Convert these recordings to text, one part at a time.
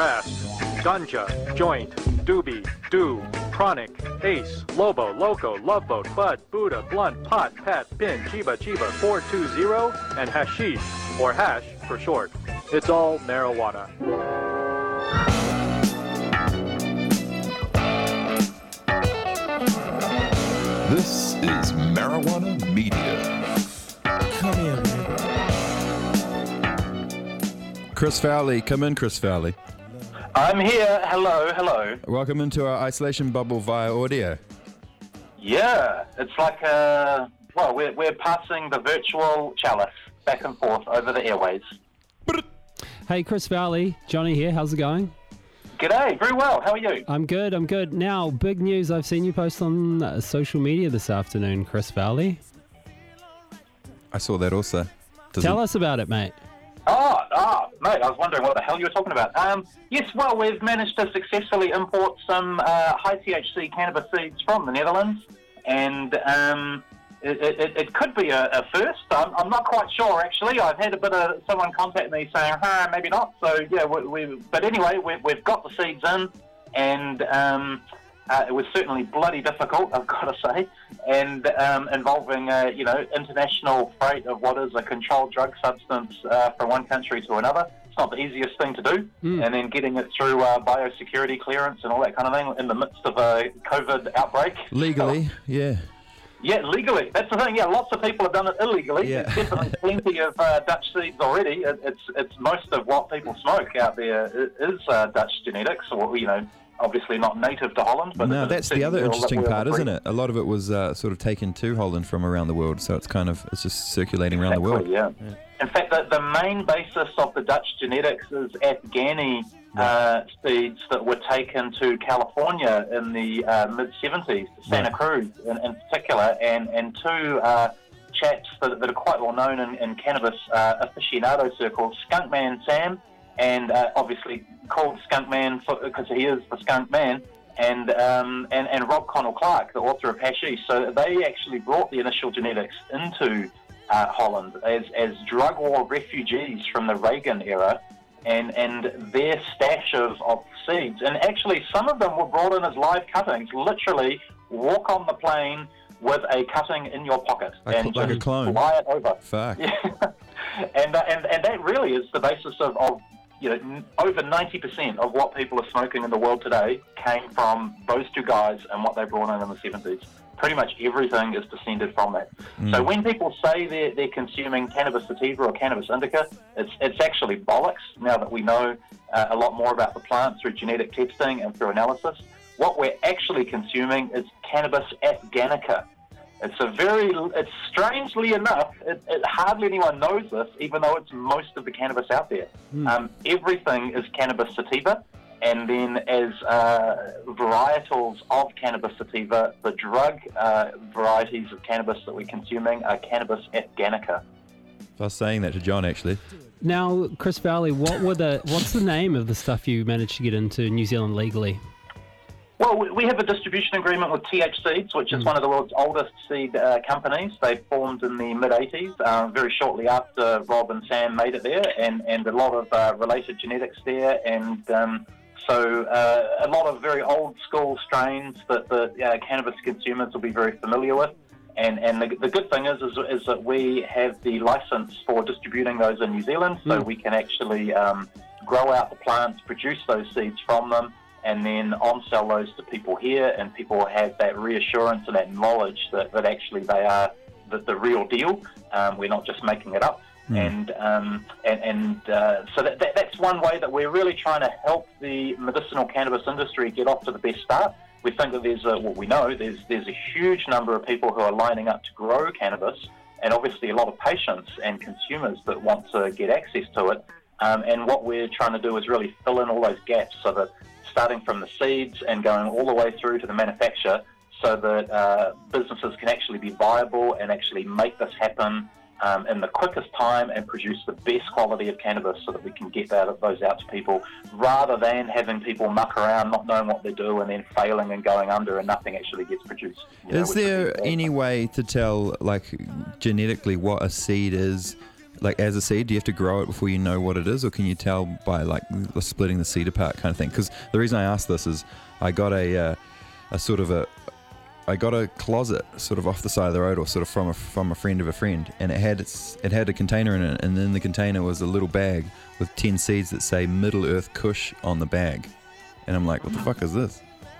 grass, ganja, joint, doobie, do, chronic, ace, lobo, loco, love boat, bud, Buddha, blunt, pot, pat, pin, chiba, 420, and hashish, or hash for short. It's all marijuana. This is Marijuana Media. Come here, man. Chris Fowley, come in, Chris Fowley. I'm here. Hello. Welcome into our isolation bubble via audio. Yeah, it's like we're passing the virtual chalice back and forth over the airways. Hey, Chris Fowley, Johnny here. How's it going? G'day, very well. How are you? I'm good. Now, big news. I've seen you post on social media this afternoon, Chris Fowley. I saw that also. Tell us about it, mate. Mate, I was wondering what the hell you were talking about. Yes, well, we've managed to successfully import some high THC cannabis seeds from the Netherlands, and it could be a first. I'm not quite sure, actually. I've had a bit of someone contact me saying, maybe not. So, yeah, but anyway, we've got the seeds in, and it was certainly bloody difficult, I've got to say, and involving, international freight of what is a controlled drug substance from one country to another. It's not the easiest thing to do, and then getting it through biosecurity clearance and all that kind of thing in the midst of a COVID outbreak. Legally, yeah. Yeah, legally. That's the thing. Yeah, lots of people have done it illegally. Yeah. There's definitely plenty of Dutch seeds already. It's most of what people smoke out there is Dutch genetics, or obviously not native to Holland. But No, that's the other interesting part, isn't it? A lot of it was sort of taken to Holland from around the world, so it's just circulating around the world. Yeah. In fact, the main basis of the Dutch genetics is Afghani seeds that were taken to California in the mid-70s, Santa Cruz in particular, and two chaps that are quite well known in cannabis aficionado circles, Skunkman Sam, and obviously called Skunkman because he is the Skunk Man, and Rob Connell Clark, the author of Hashish. So they actually brought the initial genetics into Holland as drug war refugees from the Reagan era, and their stash of seeds. And actually, some of them were brought in as live cuttings. Literally, walk on the plane with a cutting in your pocket and like just a clone. fly it over. Fuck. Yeah. and that really is the basis of over 90% of what people are smoking in the world today came from those two guys and what they brought in the 70s. Pretty much everything is descended from that. So when people say they're consuming cannabis sativa or cannabis indica, it's actually bollocks now that we know a lot more about the plant through genetic testing and through analysis. What we're actually consuming is cannabis afghanica. It's strangely enough, hardly anyone knows this, even though it's most of the cannabis out there. Everything is cannabis sativa, and then as varietals of cannabis sativa, the drug varieties of cannabis that we're consuming are cannabis afghanica. I was saying that to John, actually. Now, Chris Fowley, what's the name of the stuff you managed to get into New Zealand legally? Well, we have a distribution agreement with TH Seeds, which is one of the world's oldest seed companies. They formed in the mid-80s, very shortly after Rob and Sam made it there, and a lot of related genetics there, and so a lot of very old-school strains that the cannabis consumers will be very familiar with. And the good thing is that we have the license for distributing those in New Zealand, so we can actually grow out the plants, produce those seeds from them, and then on-sell those to people here, and people have that reassurance and that knowledge that actually they are the real deal. We're not just making it up. And so that's one way that we're really trying to help the medicinal cannabis industry get off to the best start. We think that there's a huge number of people who are lining up to grow cannabis, and obviously a lot of patients and consumers that want to get access to it. And what we're trying to do is really fill in all those gaps, so that starting from the seeds and going all the way through to the manufacture, so that businesses can actually be viable and actually make this happen in the quickest time and produce the best quality of cannabis, so that we can get those out to people, rather than having people muck around not knowing what they do and then failing and going under and nothing actually gets produced. Is there any way to tell, like, genetically what a seed is like as a seed? Do you have to grow it before you know what it is, or can you tell by like splitting the seed apart kind of thing? Because the reason I asked this is I got a closet sort of off the side of the road, or sort of from a friend of a friend, and it had a container in it, and in the container was a little bag with 10 seeds that say Middle Earth Kush on the bag, and I'm like, what the fuck is this?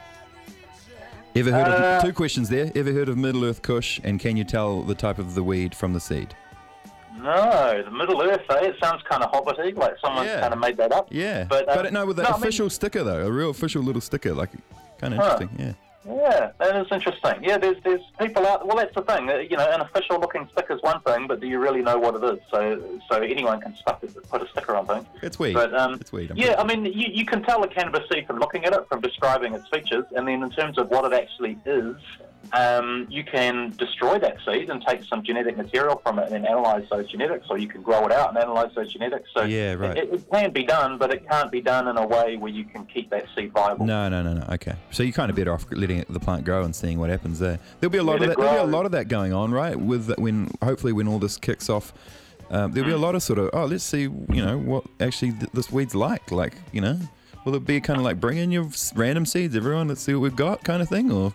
Ever heard of, two questions there. Ever heard of Middle Earth Kush, and can you tell the type of the weed from the seed? No, the Middle Earth, it sounds kind of hobbity, like someone kind of made that up. Yeah, but no, with an official sticker though, a real official little sticker, like kind of interesting, yeah. Yeah, that is interesting. Yeah, there's people out. Well, that's the thing. An official looking sticker is one thing, but do you really know what it is? So anyone can put a sticker on things. It's weed. But it's weed. I mean, you can tell a cannabis seed from looking at it, from describing its features, and then in terms of what it actually is, you can destroy that seed and take some genetic material from it and analyse those genetics, or you can grow it out and analyse those genetics. So yeah, right. It can be done, but it can't be done in a way where you can keep that seed viable. No. Okay. So you're kind of better off letting the plant grow and seeing what happens there. There'll be a lot of that. There'll be a lot of that going on, right? Hopefully when all this kicks off, there'll be a lot of sort of let's see, what actually this weed's like. Like, will it be kind of like bring in your random seeds, everyone? Let's see what we've got, kind of thing, or?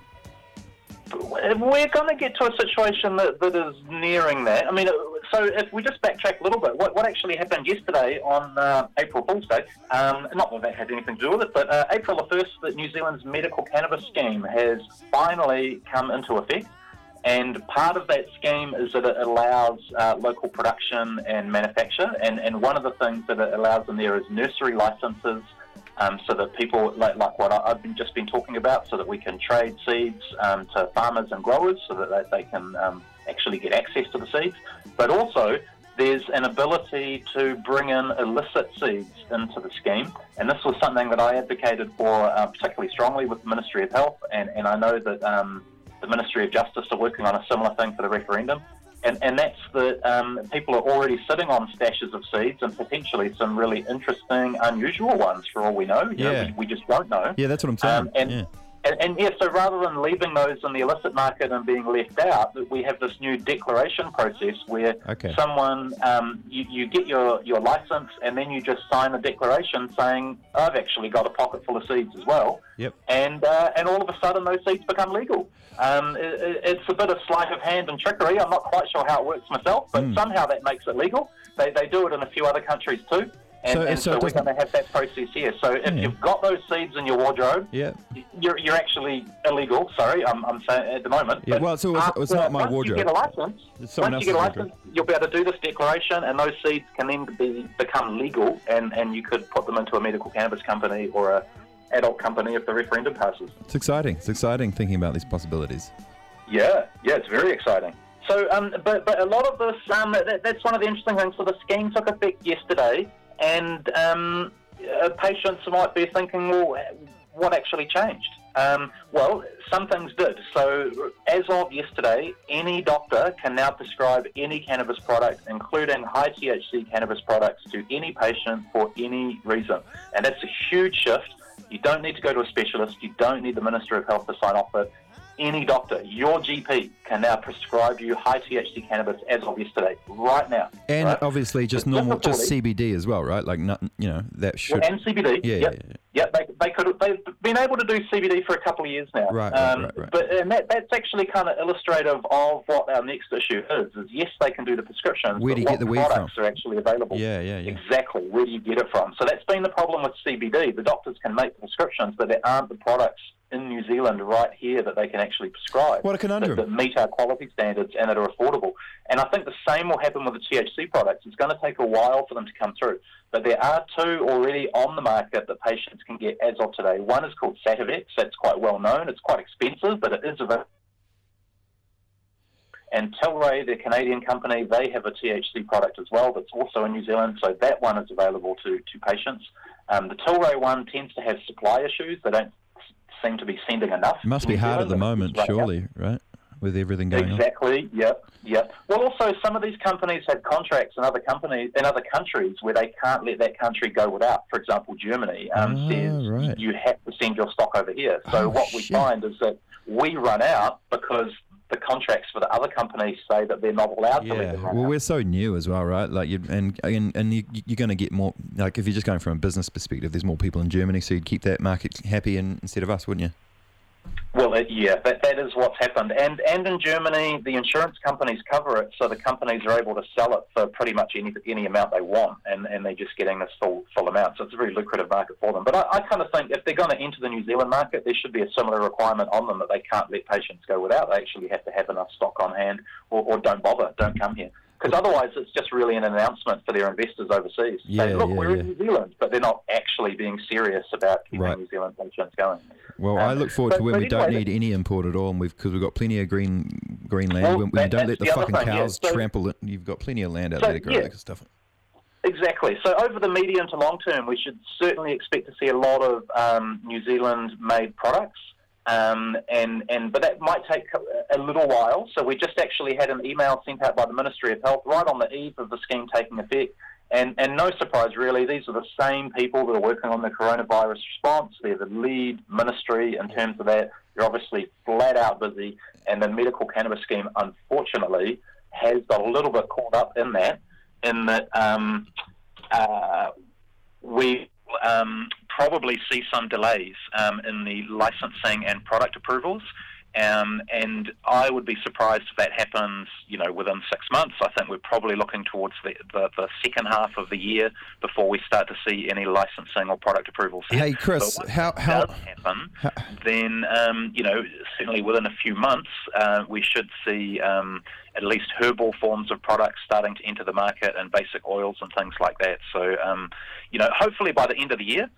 We're going to get to a situation that is nearing that. I mean, so if we just backtrack a little bit, what actually happened yesterday on April Fool's Day, not that had anything to do with it, but April the 1st, that New Zealand's medical cannabis scheme has finally come into effect. And part of that scheme is that it allows local production and manufacture. And one of the things that it allows in there is nursery licenses, so that people, like what I've just been talking about, so that we can trade seeds to farmers and growers so that they can actually get access to the seeds. But also, there's an ability to bring in illicit seeds into the scheme. And this was something that I advocated for particularly strongly with the Ministry of Health. And I know that the Ministry of Justice are working on a similar thing for the referendum. And that's that people are already sitting on stashes of seeds, and potentially some really interesting, unusual ones for all we know. We just don't know. Yeah, that's what I'm saying. So rather than leaving those in the illicit market and being left out, we have this new declaration process where someone, you get your license, and then you just sign a declaration saying, I've actually got a pocket full of seeds as well. Yep. And all of a sudden those seeds become legal. It's a bit of sleight of hand and trickery. I'm not quite sure how it works myself, but somehow that makes it legal. They do it in a few other countries too. So we're going to have that process here. So if you've got those seeds in your wardrobe, you're actually illegal. Sorry, I'm saying at the moment. Yeah, well, so it's not my wardrobe. Once you get a license, you'll be able to do this declaration, and those seeds can then become legal, and you could put them into a medical cannabis company or a adult company if the referendum passes. It's exciting. It's exciting thinking about these possibilities. Yeah, it's very exciting. So, but a lot of this, that's one of the interesting things. So the scheme took effect yesterday, and patients might be thinking, well, what actually changed? Well, some things did. So as of yesterday, any doctor can now prescribe any cannabis product, including high THC cannabis products, to any patient for any reason. And that's a huge shift. You don't need to go to a specialist. You don't need the Minister of Health to sign off it. Any doctor, your GP, can now prescribe you high THC cannabis as of yesterday, right now. And obviously just normal, just CBD as well, right? Like, not, that should... And CBD, they've been able to do CBD for a couple of years now. Right. But that's actually kind of illustrative of what our next issue is yes, they can do the prescriptions, where do you get the weed from? What products are actually available? Yeah. Exactly, where do you get it from? So that's been the problem with CBD. The doctors can make the prescriptions, but there aren't the products in New Zealand right here that they can actually prescribe. What a conundrum. That meet our quality standards and that are affordable. And I think the same will happen with the THC products. It's going to take a while for them to come through. But there are two already on the market that patients can get as of today. One is called Sativex. That's quite well known. It's quite expensive, but it is available. And Tilray, the Canadian company, they have a THC product as well that's also in New Zealand. So that one is available to patients. The Tilray one tends to have supply issues. They don't seem to be sending enough. It must be hard at the moment, surely, right? With everything going on. Exactly. Yep. Well, also some of these companies have contracts in other countries where they can't let that country go without. For example, Germany says you have to send your stock over here. So we find is that we run out because the contracts for the other companies say that they're not allowed to let them run well, out. we're so new as well, right? Like, you're going to get more. Like, if you're just going from a business perspective, there's more people in Germany, so you'd keep that market happy instead of us, wouldn't you? Well, that is what's happened. And in Germany, the insurance companies cover it, so the companies are able to sell it for pretty much any amount they want, and they're just getting this full amount. So it's a very lucrative market for them. But I kind of think if they're going to enter the New Zealand market, there should be a similar requirement on them that they can't let patients go without. They actually have to have enough stock on hand, or don't bother, don't come here. Because otherwise it's just really an announcement for their investors overseas. Saying, look, we're in New Zealand, but they're not actually being serious about keeping New Zealand patients going. Well, I look forward to when we don't need any import at all, and because we've got plenty of green land. When you don't let the fucking cows trample it, you've got plenty of land out there to grow that kind of stuff. Exactly. So over the medium to long term, we should certainly expect to see a lot of New Zealand-made products. But that might take a little while. So we just actually had an email sent out by the Ministry of Health right on the eve of the scheme taking effect. And no surprise, really, these are the same people that are working on the coronavirus response. They're the lead ministry in terms of that. They're obviously flat out busy. And the medical cannabis scheme, unfortunately, has got a little bit caught up in that we probably see some delays in the licensing and product approvals. And I would be surprised if that happens, within 6 months. I think we're probably looking towards the second half of the year before we start to see any licensing or product approvals. Hey, Chris, how does happen? Then certainly within a few months, we should see at least herbal forms of products starting to enter the market, and basic oils and things like that. So, hopefully by the end of the year,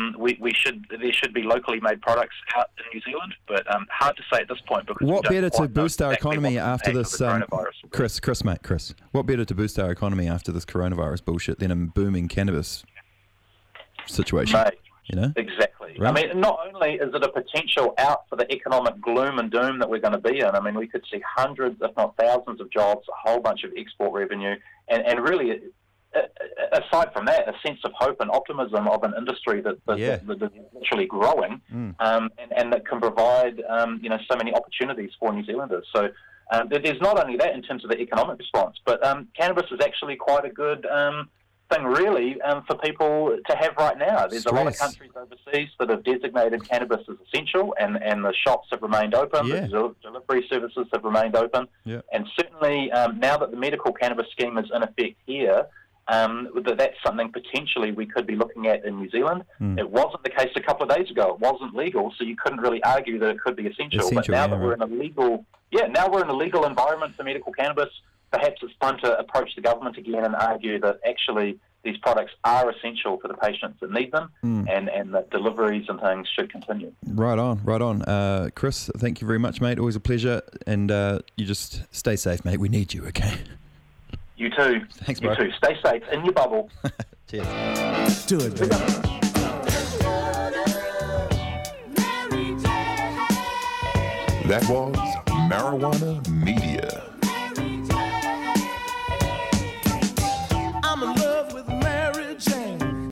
there should be locally made products out in New Zealand, but hard to say at this point because what better to boost our economy after this, Chris? What better to boost our economy after this coronavirus bullshit than a booming cannabis situation? Mate, exactly. Right? I mean, not only is it a potential out for the economic gloom and doom that we're going to be in. I mean, we could see hundreds, if not thousands, of jobs, a whole bunch of export revenue, and really. Aside from that, a sense of hope and optimism of an industry that is literally growing, and that can provide so many opportunities for New Zealanders. So there's not only that in terms of the economic response, but cannabis is actually quite a good thing, really, for people to have right now. There's a lot of countries overseas that have designated cannabis as essential, and the shops have remained open, the delivery services have remained open, and certainly now that the medical cannabis scheme is in effect here, that's something potentially we could be looking at in New Zealand. It wasn't the case a couple of days ago. It wasn't legal, so you couldn't really argue that it could be essential. But now that we're in a legal, environment for medical cannabis, perhaps it's time to approach the government again and argue that actually these products are essential for the patients that need them, and that deliveries and things should continue. Right on. Chris, thank you very much, mate. Always a pleasure, and you just stay safe, mate. We need you, okay? You too. Thanks, bro. You too. Stay safe in your bubble. Cheers. Do it, baby. That was Marijuana Media.